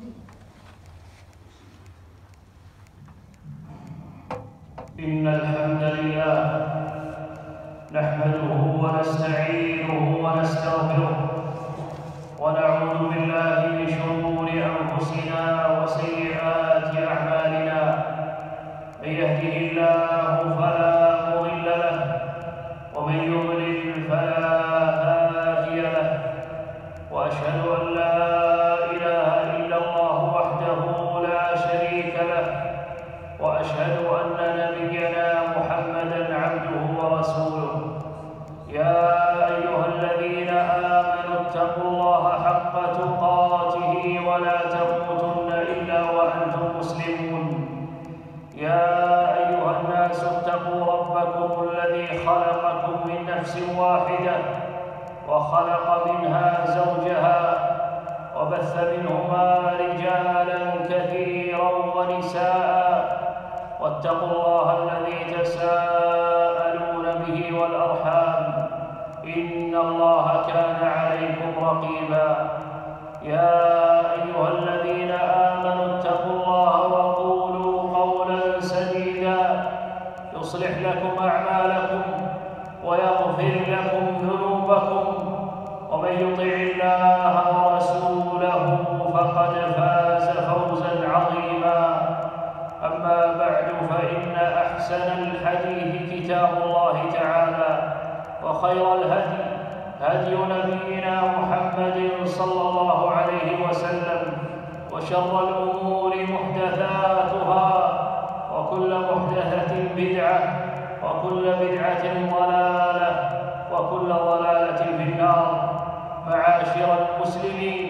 إن الحمد لله نحمده ونستعينه ونستغفره ونعوذ بالله من شرور أنفسنا وسيئات أعمالنا. من يهده الله فلا مضل له ومن يضلل فلا هادي له، وأشهد أن لا إله إلا الله وحده لا شريك له، وأشهد أن نبينا محمدًا عبده ورسوله. يا أيها الذين آمنوا اتقوا الله حق تقاته ولا تموتن إلا وأنتم مسلمون. يا أيها الناس اتقوا ربكم الذي خلقكم من نفس واحدة وخلق منها زوجها وبث منهما رجالا كثيرا ونساء، واتقوا الله الذي تساءلون به والأرحام، إن الله كان عليكم رقيبا. يا أيها الذين آمنوا اتقوا الله وقولوا قولا سديدا يصلح لكم أعمالكم ويغفر لكم ذنوبكم، ومن يطع الله ورسوله فقد فاز فوزا عظيما. أما بعد، فإن أحسن الحديث كتاب الله تعالى، وخير الهدي هدي نبينا محمد صلى الله عليه وسلم، وشر الأمور محدثاتها، وكل محدثة بدعة، وكل بدعة ضلالة، وكل ضلالة في النار. معاشر المسلمين،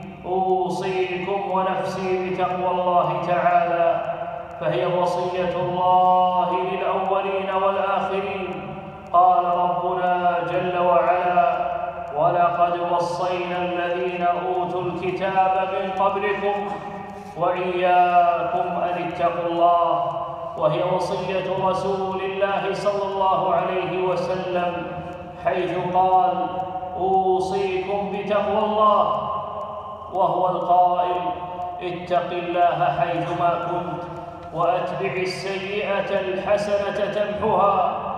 أوصيكم ونفسي بتقوى الله تعالى، فهي وصية الله للأولين والآخرين. قال ربنا جل وعلا: ولقد وصينا الذين أوتوا الكتاب من قبلكم وإياكم أن اتقوا الله. وهي وصية رسول الله صلى الله عليه وسلم، حيث قال: أوصيكم بتقوى الله، وهو القائل: اتق الله حيثما كنت، وأتبع السيئة الحسنة تمحها،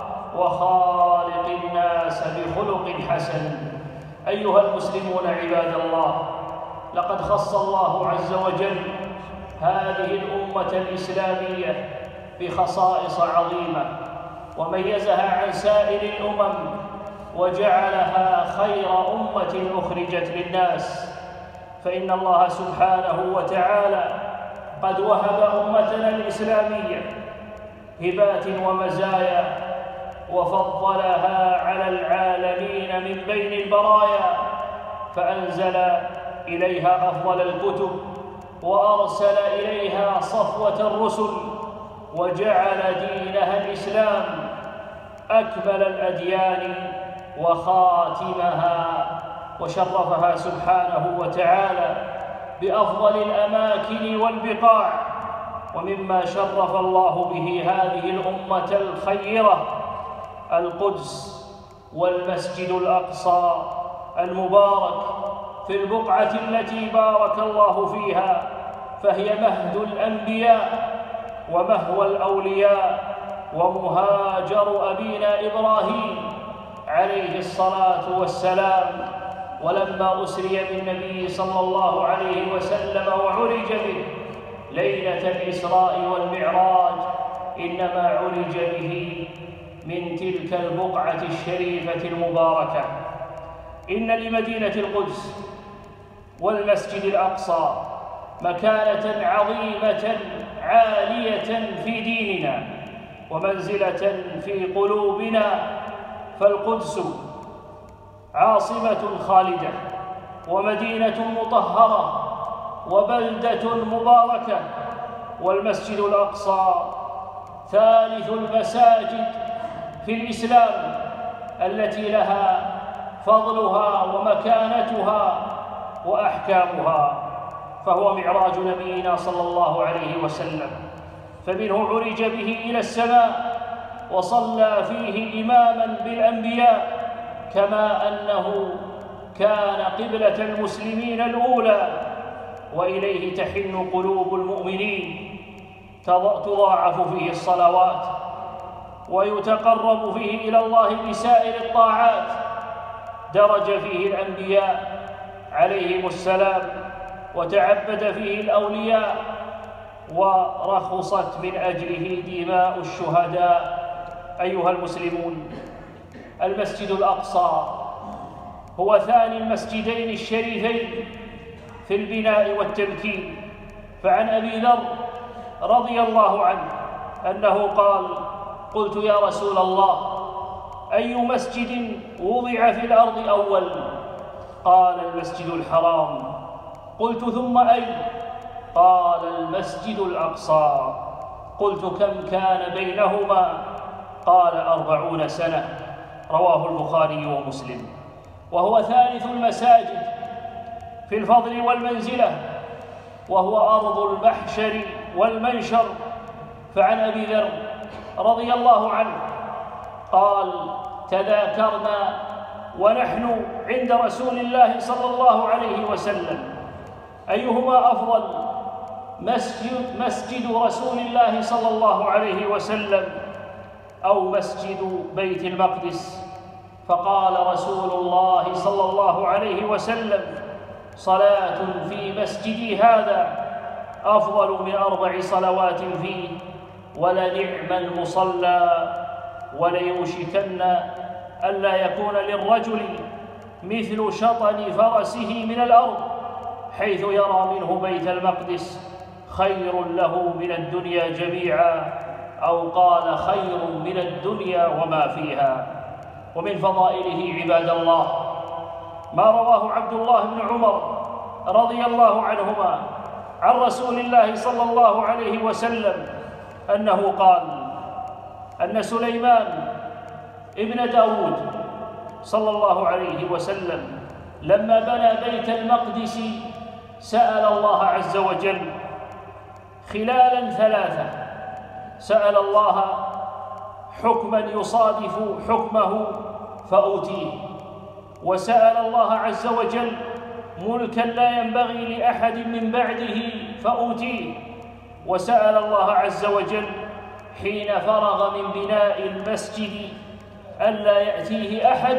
وخالق الناس بخلق حسن. أيها المسلمون عباد الله، لقد خص الله عز وجل هذه الأمة الإسلامية بخصائص عظيمة، وميزها عن سائر الأمم، وجعلها خير أمة أخرجت للناس. فإن الله سبحانه وتعالى قد وهب أمتنا الإسلامية هبات ومزايا، وفضلها على العالمين من بين البرايا، فأنزل إليها أفضل الكتب، وأرسل إليها صفوة الرسل، وجعل دينها الإسلام أكمل الأديان وخاتمها، وشرفها سبحانه وتعالى بأفضل الأماكن والبقاع. ومما شرف الله به هذه الأمة الخيرة القدس والمسجد الأقصى المبارك في البقعة التي بارك الله فيها، فهي مهد الأنبياء ومهوى الأولياء ومهاجر أبينا إبراهيم عليه الصلاة والسلام. ولما أسري بالنبي صلى الله عليه وسلم وعرج به ليلة الإسراء والمعراج، إنما عرج به من تلك البقعة الشريفة المباركة. إن لمدينة القدس والمسجد الأقصى مكانة عظيمة عالية في ديننا، ومنزلة في قلوبنا. فالقدس عاصمة خالدة، ومدينة مطهرة، وبلدة مباركة. والمسجد الأقصى ثالث المساجد في الإسلام التي لها فضلها ومكانتها وأحكامها، فهو معراج نبينا صلى الله عليه وسلم، فمنه عرج به إلى السماء، وصلى فيه إماماً بالأنبياء، كما أنه كان قبلة المسلمين الأولى، وإليه تحن قلوب المؤمنين، تضاعف فيه الصلوات ويتقرب فيه إلى الله بسائر الطاعات، درج فيه الأنبياء عليهم السلام، وتعبد فيه الأولياء، ورخصت من أجله دماء الشهداء. أيها المسلمون، المسجد الأقصى هو ثاني المسجدين الشريفين في البناء والتمكين. فعن أبي ذر رضي الله عنه أنه قال: قلت يا رسول الله، أي مسجد وضع في الأرض أول؟ قال: المسجد الحرام. قلت: ثم أي؟ قال: المسجد الأقصى. قلت: كم كان بينهما؟ قال: 40 سنة. رواه البخاري ومسلم. وهو ثالث المساجد في الفضل والمنزلة، وهو أرض المحشر والمنشر. فعن أبي ذر رضي الله عنه قال: تذاكرنا ونحن عند رسول الله صلى الله عليه وسلم أيهما أفضل، مسجد رسول الله صلى الله عليه وسلم أو مسجد بيت المقدس؟ فقال رسول الله صلى الله عليه وسلم: صلاة في مسجدي هذا أفضل من 4 صلوات فيه، ولنعم المصلى، وليوشكن ألا يكون للرجل مثل شطن فرسه من الأرض حيث يرى منه بيت المقدس خير له من الدنيا جميعا، أو قال خير من الدنيا وما فيها. ومن فضائله عباد الله ما رواه عبد الله بن عمر رضي الله عنهما عن رسول الله صلى الله عليه وسلم أنه قال: أن سليمان ابن داود صلى الله عليه وسلم لما بنى بيت المقدس سأل الله عز وجل خلالا 3، سأل الله حكما يصادف حكمه فأوتيه، وسأل الله عز وجل ملكا لا ينبغي لأحد من بعده فأوتيه، وسأل الله عز وجل حين فرغ من بناء المسجد ألا يأتيه أحد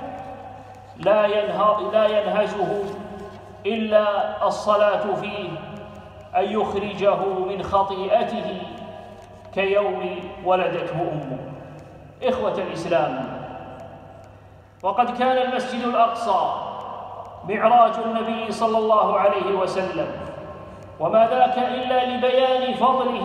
لا ينهزه إلا الصلاة فيه، أن يخرجه من خطيئته كيوم ولدته أمه. إخوة الإسلام، وقد كان المسجد الأقصى معراج النبي صلى الله عليه وسلم، وما ذاك إلا لبيان فضله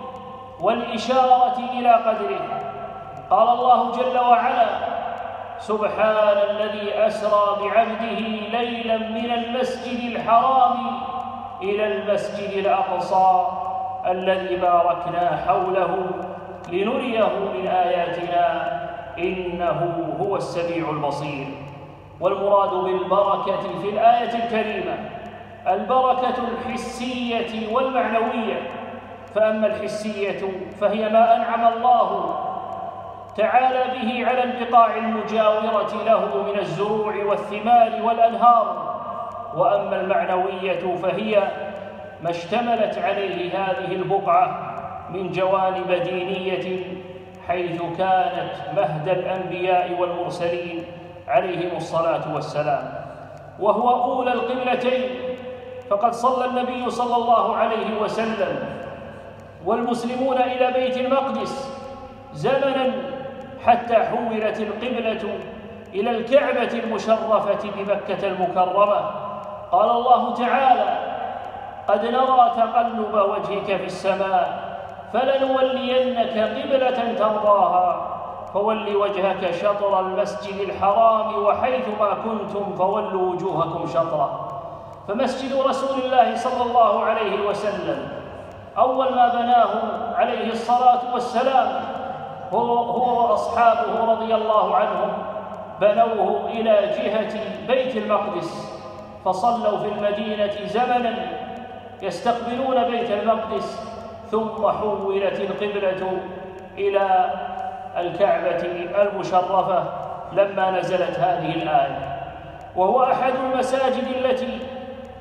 والإشارة إلى قدره. قال الله جل وعلا: سبحان الذي أسرى بعبده ليلا من المسجد الحرام إلى المسجد الأقصى الذي باركنا حوله لنريه من آياتنا إنه هو السميع البصير. والمراد بالبركة في الآية الكريمة البركة الحسية والمعنوية. فأما الحسية فهي ما أنعم الله تعالى به على البقاع المجاورة له من الزروع والثمار والأنهار، وأما المعنوية فهي ما اشتملت عليه هذه البقعة من جوانب دينية، حيث كانت مهد الأنبياء والمرسلين عليهم الصلاة والسلام، وهو أولى القبلتين. فقد صلى النبي صلى الله عليه وسلم والمسلمون إلى بيت المقدس زمناً حتى حولت القبلة إلى الكعبة المشرفة بمكة المكرمة. قال الله تعالى: قد نرى تقلب وجهك في السماء فلنولينك قبلة ترضاها فول وجهك شطر المسجد الحرام وحيث ما كنتم فولوا وجوهكم شطره. فمسجد رسول الله صلى الله عليه وسلم أول ما بناه عليه الصلاة والسلام هو وأصحابه رضي الله عنهم بنوه إلى جهة بيت المقدس، فصلوا في المدينة زمناً يستقبلون بيت المقدس، ثم حولت القبلة إلى الكعبة المشرفة لما نزلت هذه الآية. وهو أحد المساجد التي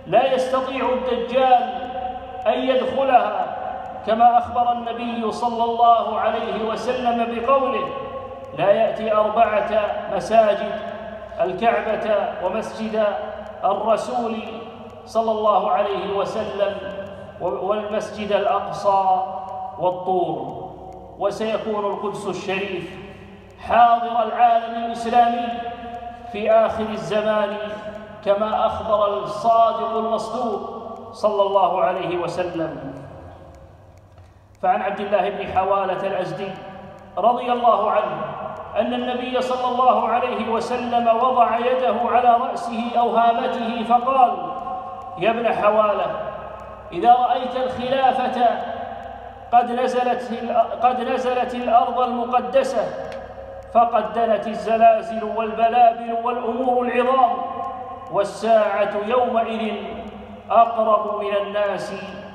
لا يستطيع الدجال أن يدخلها، كما أخبر النبي صلى الله عليه وسلم بقوله: لا يأتي 4 مساجد، الكعبة ومسجد الرسول صلى الله عليه وسلم والمسجد الأقصى والطور. وسيكون القدس الشريف حاضر العالم الإسلامي في آخر الزمان، كما أخبر الصادق المصدوق صلى الله عليه وسلم. فعن عبد الله بن حوالة الأزدي رضي الله عنه أن النبي صلى الله عليه وسلم وضع يده على رأسه أو هامته فقال: يا ابن حوالة، إذا رأيت الخلافة قد نزلت الأرض المقدسة، فقد دنت الزلازل والبلابل والأمور العظام، والساعة يومئذ أقرب من الناس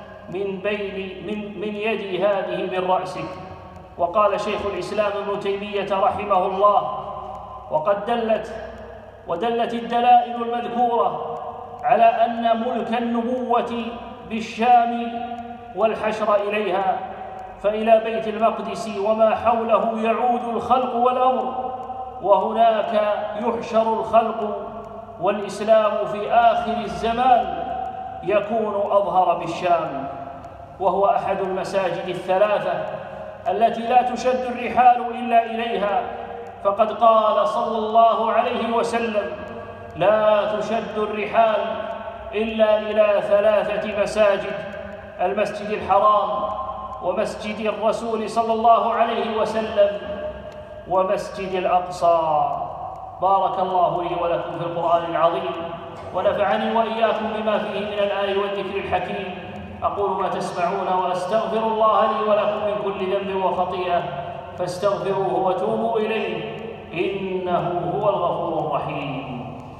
من يدي هذه من رأسك. وقال شيخ الإسلام ابن تيمية رحمه الله: وقد دلت الدلائل المذكورة على أن ملك النبوة بالشام والحشر إليها، فإلى بيت المقدس وما حوله يعود الخلق والأمر، وهناك يحشر الخلق، والإسلام في آخر الزمان يكون أظهر بالشام، وهو أحد المساجد الثلاثة التي لا تشد الرحال إلا إليها، فقد قال صلى الله عليه وسلم: لا تشد الرحال إلا إلى 3 مساجد: المسجد الحرام، ومسجد الرسول صلى الله عليه وسلم، ومسجد الأقصى. بارك الله لي ولكم في القرآن العظيم، ونفعني وإياكم بما فيه من الآية والذكر الحكيم. أقول ما تسمعون، وأستغفر الله لي ولكم من كل ذنب وخطيئة، فاستغفروه وتوبوا إليه، إنه هو الغفور الرحيم.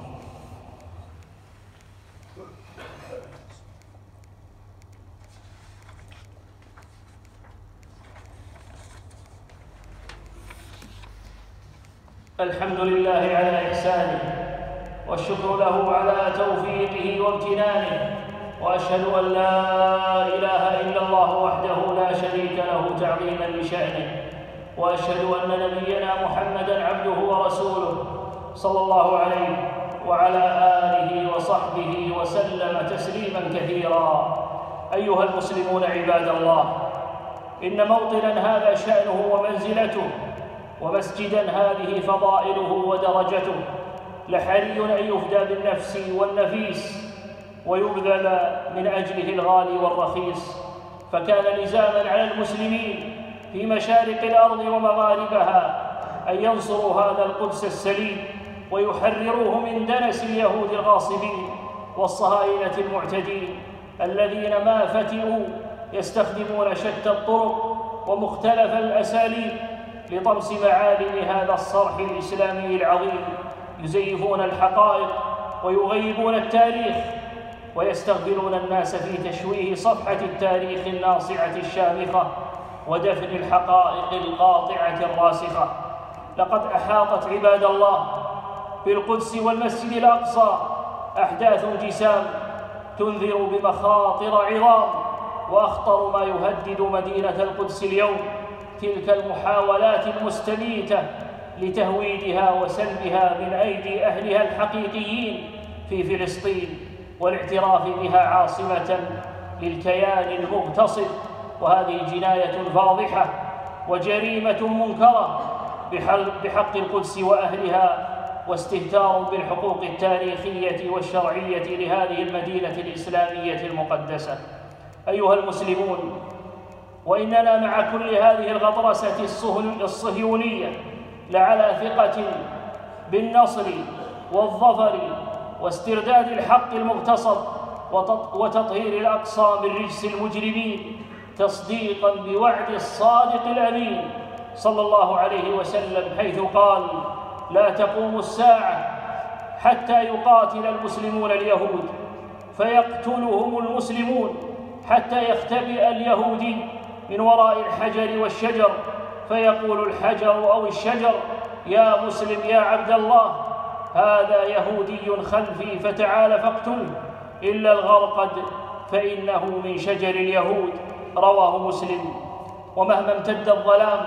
الحمد لله على إحسانه، والشكر له على توفيقه وامتنانه، وأشهد أن لا إله إلا الله وحده لا شريك له تعظيما لشأنه، وأشهد أن نبينا محمدًا عبده ورسوله صلى الله عليه وعلى آله وصحبه وسلم تسليما كثيرا. أيها المسلمون عباد الله، إن موطنا هذا شأنه ومنزلته، ومسجدا هذه فضائله ودرجته، لحري أن يفدى بالنفس والنفيس ويبذل من أجله الغالي والرخيص، فكان لزاما على المسلمين في مشارق الأرض ومغاربها أن ينصروا هذا القدس السليم ويحرروه من دنس اليهود الغاصبين والصهاينة المعتدين الذين ما فتئوا يستخدمون شتى الطرق ومختلف الأساليب لطمس معالم هذا الصرح الإسلامي العظيم، يزيفون الحقائق ويغيبون التاريخ، ويستغفلون الناس في تشويه صفحة التاريخ الناصعة الشامخة ودفن الحقائق القاطعة الراسخة. لقد أحاطت عباد الله بالقدس والمسجد الأقصى أحداث جسام تنذر بمخاطر عظام، وأخطر ما يهدد مدينة القدس اليوم تلك المحاولات المستميتة لتهويدها وسلبها من أيدي أهلها الحقيقيين في فلسطين، والاعتراف بها عاصمة للكيان المغتصب. وهذه جناية فاضحة وجريمة منكرة بحق القدس وأهلها، واستهتار بالحقوق التاريخية والشرعية لهذه المدينة الإسلامية المقدسة. أيها المسلمون، وإننا مع كل هذه الغطرسة الصهيونية لعلى ثقة بالنصر والظفر واسترداد الحق المغتصب وتطهير الأقصى من رجس المجرمين، تصديقا بوعد الصادق الأمين صلى الله عليه وسلم، حيث قال: لا تقوم الساعة حتى يقاتل المسلمون اليهود فيقتلهم المسلمون، حتى يختبئ اليهودي من وراء الحجر والشجر، فيقول الحجر أو الشجر: يا مسلم يا عبد الله، هذا يهودي خلفي فتعال فاقتله. إلا الغرقد فإنه من شجر اليهود. رواه مسلم. ومهما امتد الظلام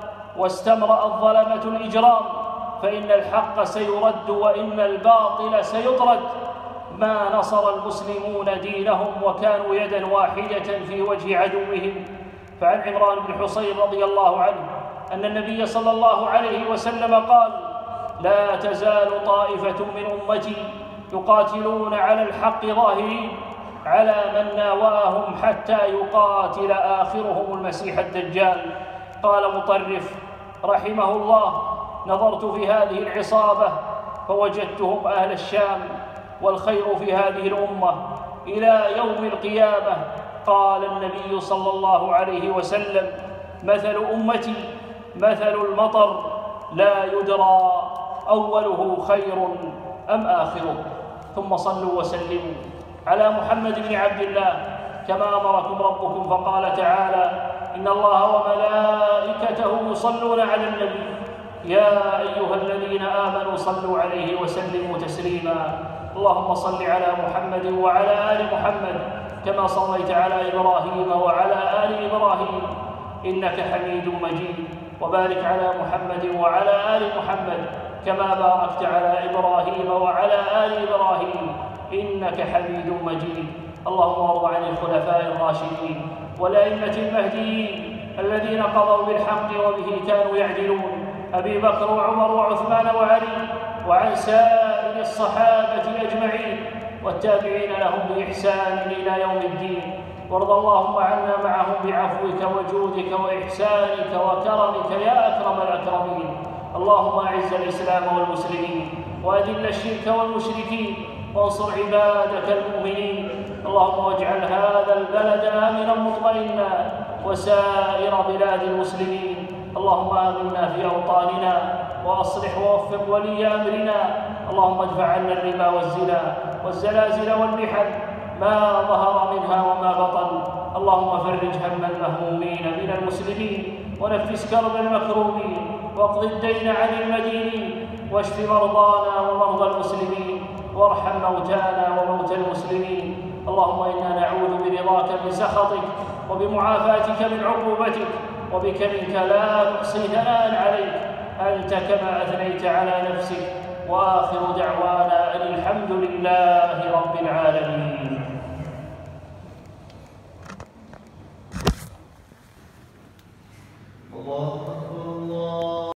واستمرأ الظلمة الإجرام فإن الحق سيرد وإن الباطل سيطرد. ما نصر المسلمون دينهم وكانوا يدا واحدة في وجه عدوهم. فعن عمران بن حصين رضي الله عنه أن النبي صلى الله عليه وسلم قال: لا تزال طائفة من أمتي يقاتلون على الحق ظاهرين على من ناواهم حتى يقاتل آخرهم المسيح الدجال. قال مطرف رحمه الله: نظرت في هذه العصابة فوجدتهم أهل الشام، والخير في هذه الأمة إلى يوم القيامة. قال النبي صلى الله عليه وسلم: مثل أمتي مثل المطر لا يدرى أوله خير أم آخره. ثم صلوا وسلموا على محمد بن عبد الله كما أمركم ربكم، فقال تعالى: إن الله وملائكته يصلون على النبي يا أيها الذين آمنوا صلوا عليه وسلموا تسليما. اللهم صل على محمد وعلى آل محمد كما صليت على إبراهيم وعلى آل إبراهيم إنك حميد مجيد، وبارك على محمد وعلى آل محمد كما باركت على إبراهيم وعلى آل إبراهيم إنك حميد مجيد. اللهم وارض عن الخلفاء الراشدين والأئمة المهديين الذين قضوا بالحق وبه كانوا يعدلون، أبي بكر وعمر وعثمان وعلي، وعن سائر الصحابة أجمعين والتابعين لهم بإحسان إلى يوم الدين. وارض اللهم عنا معهم بعفوك وجودك وإحسانك وكرمك يا أكرم الأكرمين. اللهم أعز الإسلام والمسلمين وأذل الشرك والمشركين وانصر عبادك المؤمنين. اللهم واجعل هذا البلد آمنا مطمئنا وسائر بلاد المسلمين. اللهم آمنا في أوطاننا وأصلح ووفق ولي أمرنا. اللهم ادفع عنا الربا والزنا والزلازل والمحن ما ظهر منها وما بطن. اللهم فرج هم المهمومين من المسلمين ونفس كرب المكروبين واقض الدين عن المدينين واشف مرضانا ومرضى المسلمين وارحم موتانا وموتى المسلمين. اللهم إنا نعوذ برضاك من سخطك وبمعافاتك من عقوبتك وبك منك لا نحصي ثناء عليك أنت كما أثنيت على نفسك. وآخر دعوانا أن الحمد لله رب العالمين. الله